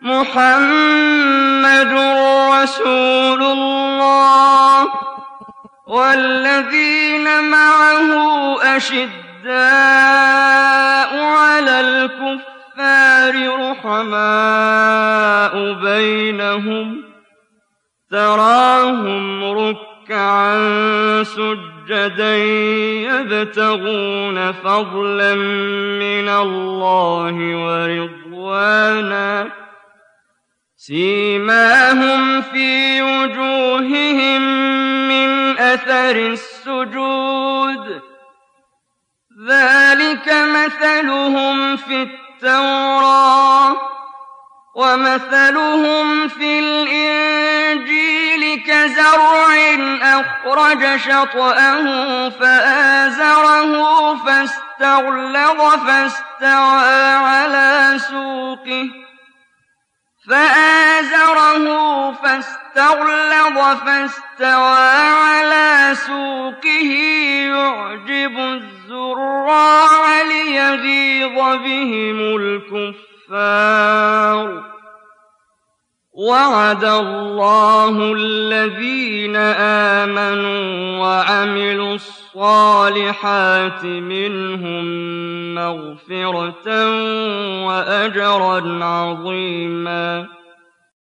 محمد رسول الله والذين معه أشداء على الكفار رحماء بينهم تراهم ركعا سجدا يبتغون فضلا من الله ورضوانا سيماهم في وجوههم من أثر السجود ذلك مثلهم في التوراة ومثلهم في الإنجيل كزرع أخرج شطأه فآزره فاستغلظ فاستوى على سوقه يعجب الزراع ليغيظ بهم الكفار وعد الله الذين آمنوا وعملوا الصالحات منهم مغفرة وأجرا عظيما